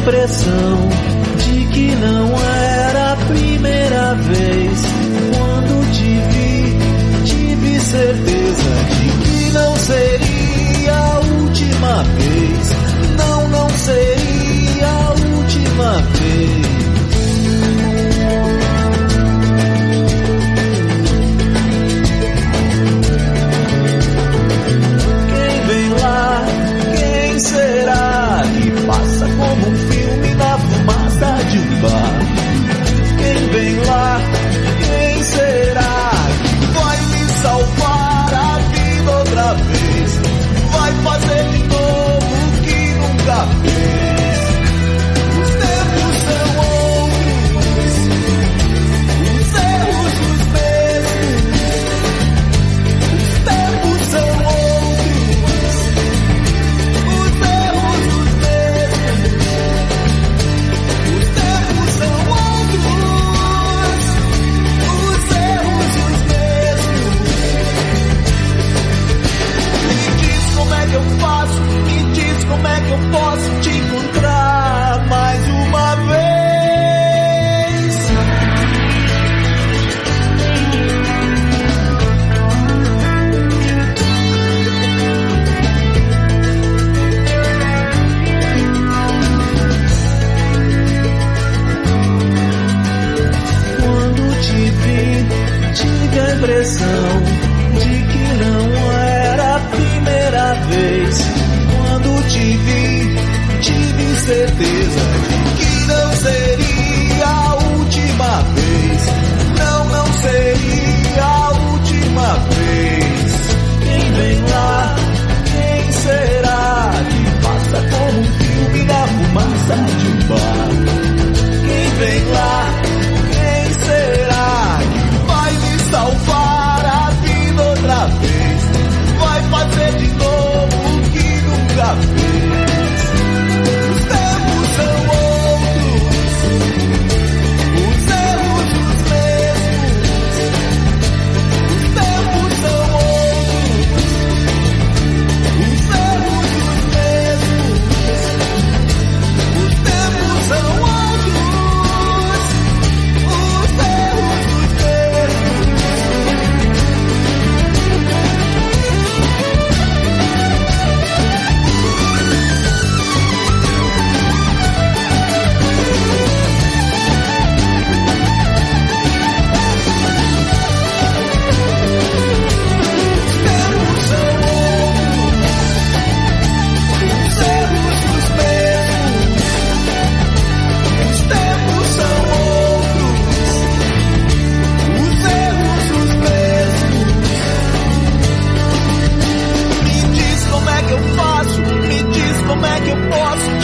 impressão de que não era a primeira vez. Quando te vi, tive certeza de que não seria a última vez. Não, não seria a última vez. Quem vem lá? Quem será que passa como um filme na fumaça de um bar? Quem vem lá? Quem será que vai me salvar a vida outra vez? Vai fazer de novo o que nunca fez. Os tempos são outros, os erros os mesmos. Os tempos são outros, os erros os mesmos. Os tempos são outros, os erros os mesmos. Me diz como é que eu faço, me diz como é que eu posso te encontrar mais uma vez. Quando te vi, tive a impressão de que não era a primeira vez. Quando te vi, tive certeza de que não seria a última vez. Não, não seria a última vez. Quem vem lá? Quem será que passa como um filme na fumaça de um bar? Quem vem lá? Quem será que vai me salvar a vida outra vez? Vai fazer de novo o que nunca fez. Os tempos são outros, os erros os mesmos. Os tempos são outros, os erros os mesmos. Os tempos são outros, os erros os mesmos. Como é que eu posso